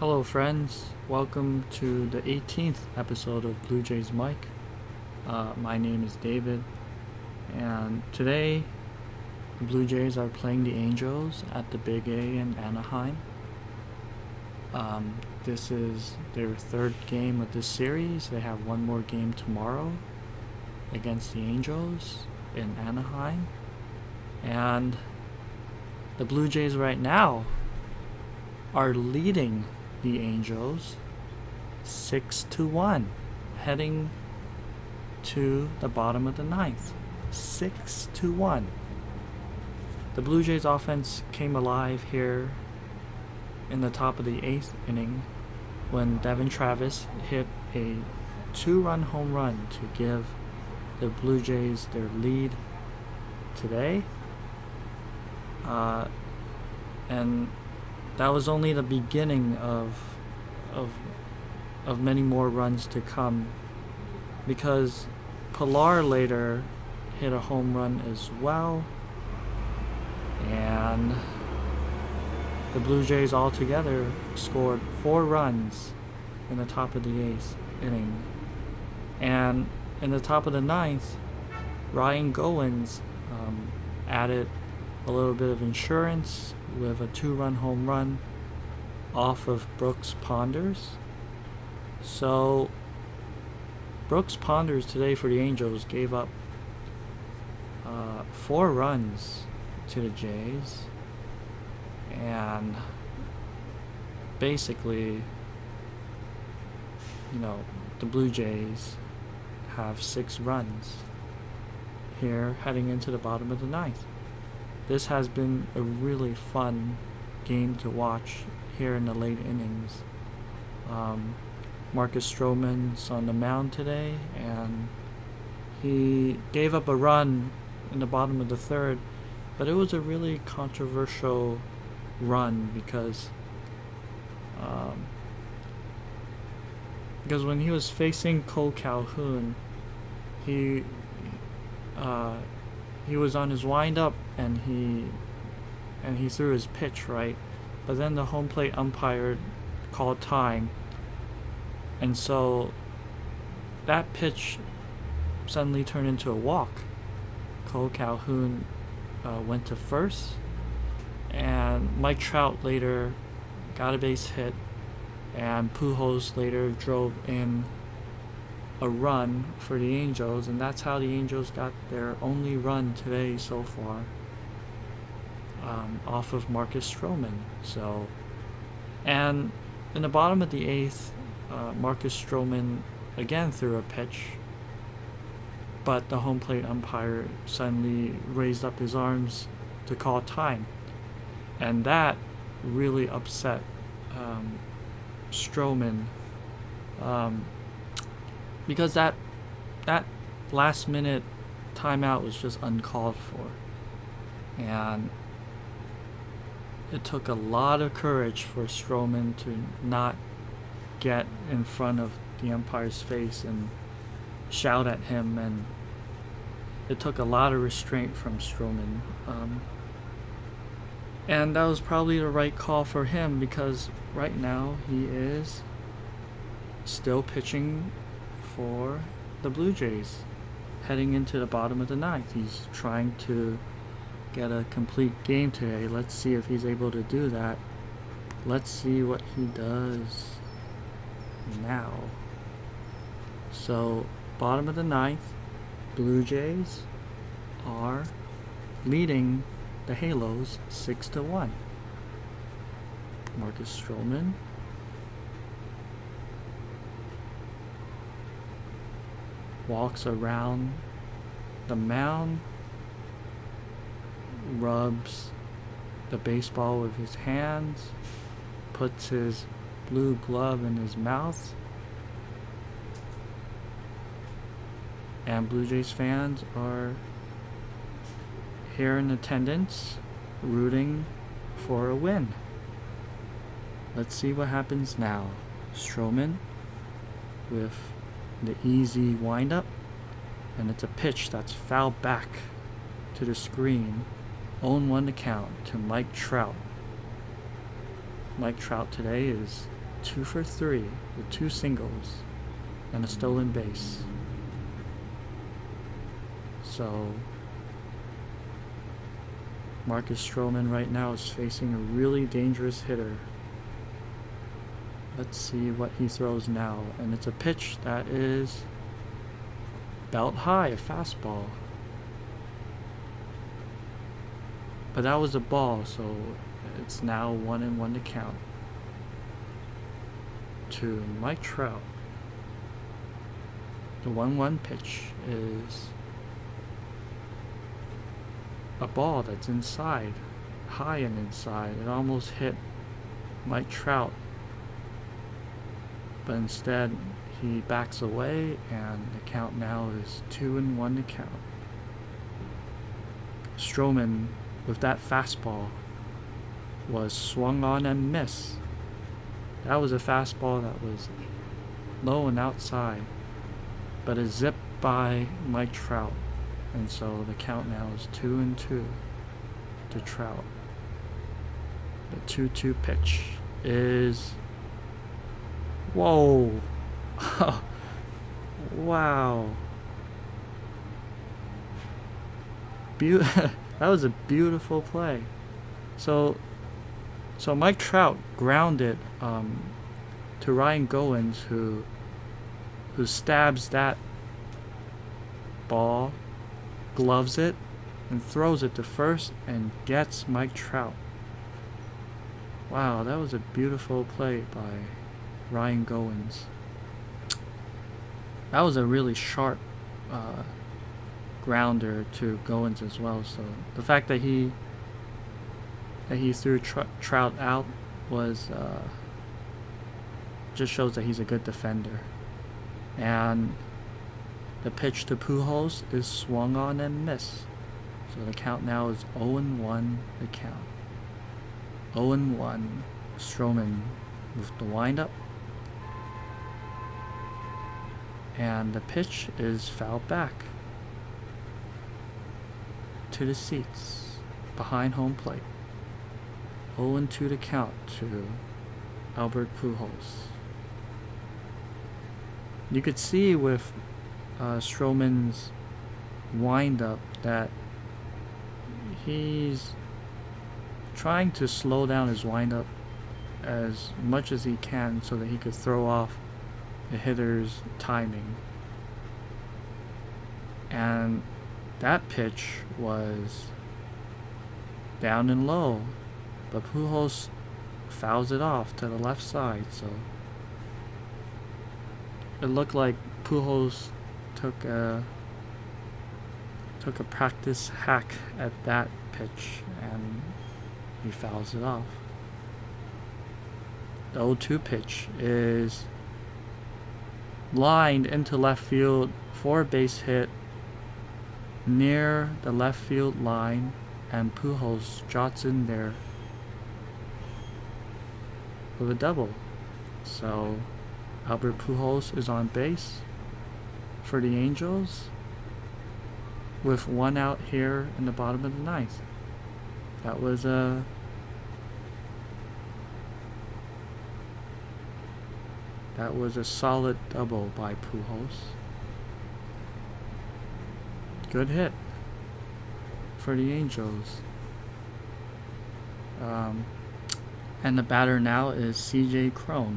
Hello, friends. Welcome to the 18th episode of Blue Jays Mike. My name is David, and today the Blue Jays are playing the Angels at the Big A in Anaheim. This is their third game of this series. They have one more game tomorrow against the Angels in Anaheim, and the Blue Jays right now are leading the Angels 6-1, heading to the bottom of the ninth. 6-1. The Blue Jays offense came alive here in the top of the eighth inning when Devin Travis hit a 2-run home run to give the Blue Jays their lead today. And that was only the beginning of many more runs to come, because Pilar later hit a home run as well, and the Blue Jays altogether scored 4 runs in the top of the eighth inning. And in the top of the ninth, Ryan Goins added a little bit of insurance with a 2-run home run off of Brooks Ponders. So Brooks Ponders today for the Angels gave up 4 runs to the Jays, and basically, the Blue Jays have 6 runs here heading into the bottom of the ninth. This has been a really fun game to watch here in the late innings. Marcus Stroman's on the mound today, and he gave up a run in the bottom of the third, but it was a really controversial run because when he was facing Cole Calhoun, he was on his windup and he threw his pitch right, but then the home plate umpire called time, and so that pitch suddenly turned into a walk. Cole Calhoun went to first, and Mike Trout later got a base hit, and Pujols later drove in a run for the Angels, and that's how the Angels got their only run today so far, off of Marcus Stroman. So, and in the bottom of the eighth, Marcus Stroman again threw a pitch, but the home plate umpire suddenly raised up his arms to call time, and that really upset Stroman, because that last minute timeout was just uncalled for, and it took a lot of courage for Stroman to not get in front of the umpire's face and shout at him, and it took a lot of restraint from Stroman, and that was probably the right call for him, because right now he is still pitching for the Blue Jays heading into the bottom of the ninth. He's trying to get a complete game today. Let's see if he's able to do that. Let's see what he does now. So, bottom of the ninth, Blue Jays are leading the Halos 6-1. Marcus Stroman walks around the mound, rubs the baseball with his hands, puts his blue glove in his mouth, and Blue Jays fans are here in attendance rooting for a win. Let's see what happens now. Stroman with the easy windup, and it's a pitch that's fouled back to the screen. 0-1 to count to Mike Trout. Mike Trout today is 2 for 3 with 2 singles and a stolen base. So Marcus Stroman right now is facing a really dangerous hitter. Let's see what he throws now. And it's a pitch that is belt high, a fastball. But that was a ball, so it's now 1-1 to count. To Mike Trout. The 1-1 pitch is a ball that's inside, high and inside. It almost hit Mike Trout, but instead he backs away, and the count now is 2-1 to count. Stroman, with that fastball, was swung on and missed. That was a fastball that was low and outside, but it zipped by Mike Trout. And so the count now is 2-2 to Trout. The 2-2 pitch is... Whoa! Wow. That was a beautiful play. So Mike Trout grounded to Ryan Goins, who stabs that ball, gloves it, and throws it to first and gets Mike Trout. Wow, that was a beautiful play by Ryan Goins. That was a really sharp grounder to Goins as well. So the fact that he threw Trout out was just shows that he's a good defender. And the pitch to Pujols is swung on and missed. So the count now is 0-1 the count. 0-1. Stroman with the windup. And the pitch is fouled back to the seats behind home plate. 0-2 to count to Albert Pujols. You could see with Stroman's windup that he's trying to slow down his windup as much as he can so that he could throw off the hitter's timing. And that pitch was down and low, but Pujols fouls it off to the left side, so it looked like Pujols took a practice hack at that pitch, and he fouls it off. The 0-2 pitch is lined into left field for a base hit near the left field line, and Pujols jots in there with a double. So Albert Pujols is on base for the Angels with 1 out here in the bottom of the 9th. That was a solid double by Pujols. Good hit for the Angels. And the batter now is C.J. Cron.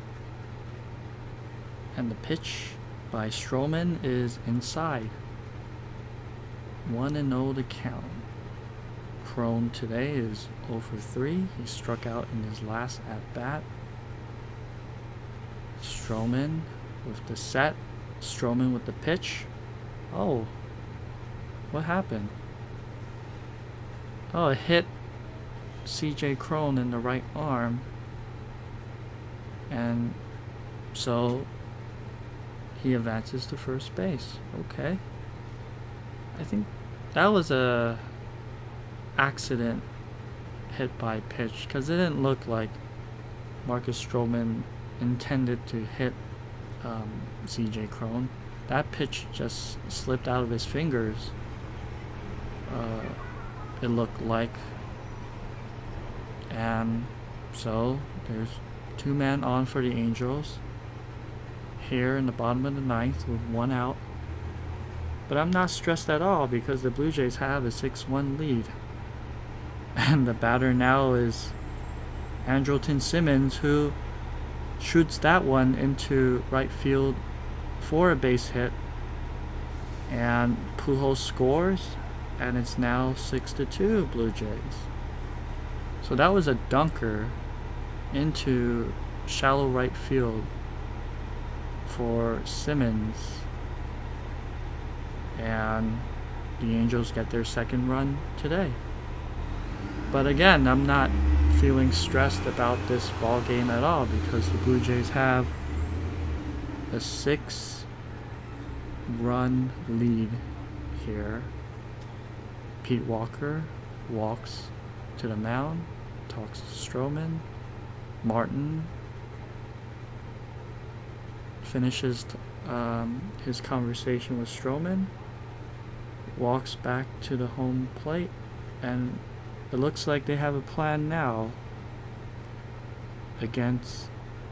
And the pitch by Stroman is inside. 1-0 to count. Cron today is 0 for 3. He struck out in his last at-bat. Stroman with the set. Stroman with the pitch. Oh, what happened? Oh, it hit C.J. Cron in the right arm. And so he advances to first base. Okay. I think that was a accident hit by pitch, because it didn't look like Marcus Stroman intended to hit C.J. Cron. That pitch just slipped out of his fingers. It looked like. And so there's 2 men on for the Angels here in the bottom of the 9th with 1 out. But I'm not stressed at all because the Blue Jays have a 6-1 lead. And the batter now is Andrelton Simmons, who shoots that one into right field for a base hit. And Pujols scores, and it's now 6-2 Blue Jays. So that was a dunker into shallow right field for Simmons, and the Angels get their 2nd run today. But again, I'm not feeling stressed about this ball game at all because the Blue Jays have a 6-run lead here. Pete Walker walks to the mound, talks to Stroman. Martin finishes his conversation with Stroman, walks back to the home plate, and it looks like they have a plan now against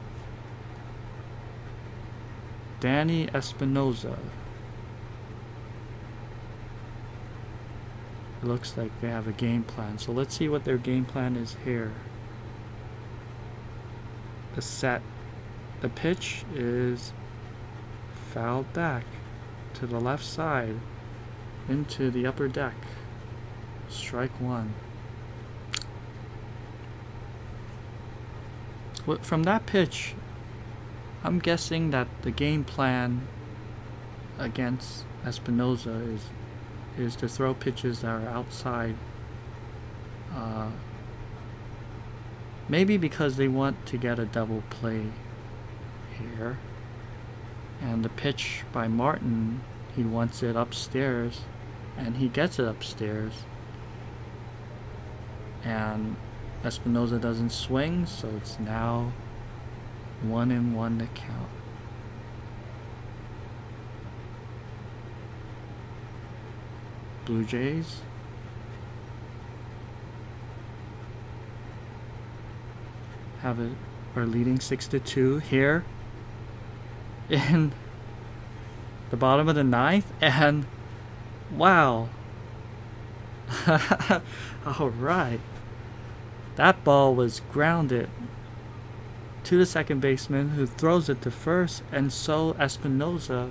Danny Espinosa. It looks like they have a game plan. So let's see what their game plan is here. The pitch is fouled back to the left side into the upper deck. Strike 1. From that pitch, I'm guessing that the game plan against Espinosa is to throw pitches that are outside. Maybe because they want to get a double play here. And the pitch by Martin, he wants it upstairs, and he gets it upstairs. And Espinosa doesn't swing, so it's now 1-1 to count. Blue Jays are leading 6-2 here in the bottom of the 9th, and wow. Alright. That ball was grounded to the second baseman, who throws it to first, and so Espinosa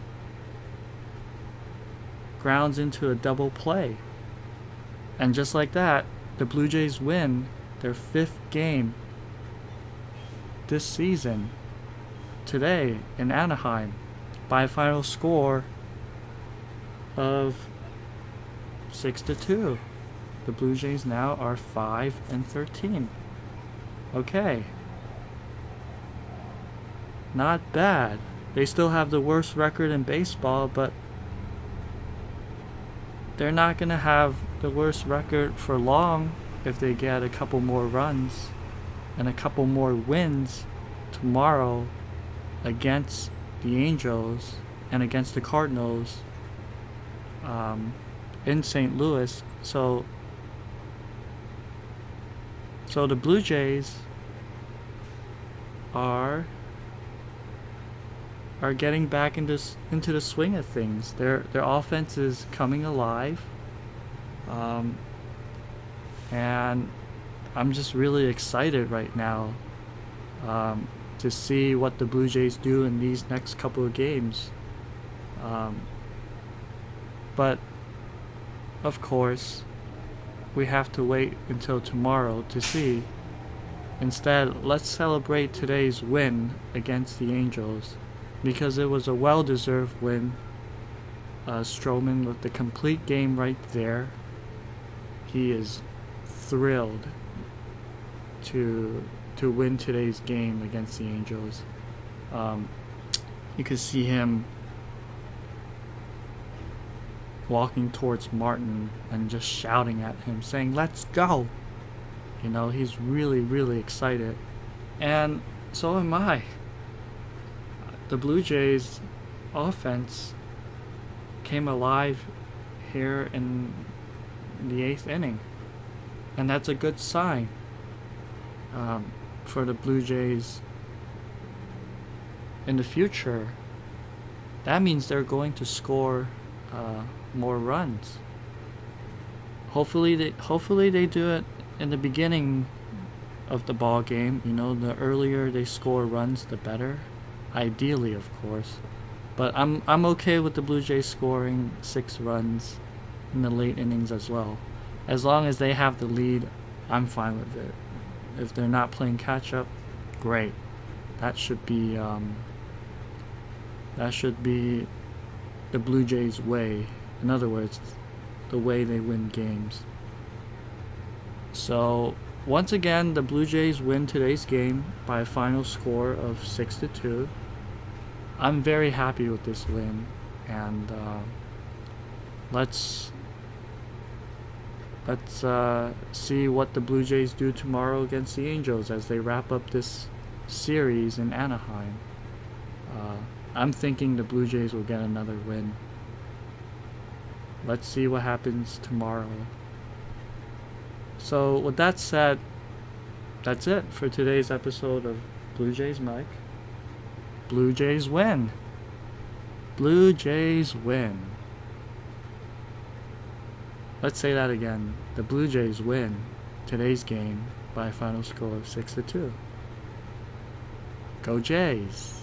grounds into a double play. And just like that, the Blue Jays win their 5th game this season today in Anaheim by a final score of 6-2. The Blue Jays now are 5-13. Okay. Not bad. They still have the worst record in baseball, but they're not going to have the worst record for long if they get a couple more runs and a couple more wins tomorrow against the Angels and against the Cardinals in St. Louis. So the Blue Jays are getting back into the swing of things. Their offense is coming alive, and I'm just really excited right now to see what the Blue Jays do in these next couple of games. But of course, we have to wait until tomorrow to see. Instead, let's celebrate today's win against the Angels, because it was a well-deserved win. Stroman with the complete game right there. He is thrilled to win today's game against the Angels. You could see him walking towards Martin and just shouting at him, saying, "Let's go!" You know, he's really, really excited. And so am I. The Blue Jays offense came alive here in the 8th inning, and that's a good sign. for the Blue Jays in the future, that means they're going to score more runs. Hopefully they do it in the beginning of the ball game. You know, the earlier they score runs, the better. Ideally, of course. But I'm okay with the Blue Jays scoring 6 runs in the late innings as well. As long as they have the lead, I'm fine with it. If they're not playing catch up, great. That should be the Blue Jays' way. In other words, the way they win games. So once again, the Blue Jays win today's game by a final score of 6-2. I'm very happy with this win, and let's see what the Blue Jays do tomorrow against the Angels as they wrap up this series in Anaheim. I'm thinking the Blue Jays will get another win. Let's see what happens tomorrow. So with that said, that's it for today's episode of Blue Jays Mike. Blue Jays win. Blue Jays win. Let's say that again. The Blue Jays win today's game by a final score of 6-2. Go Jays.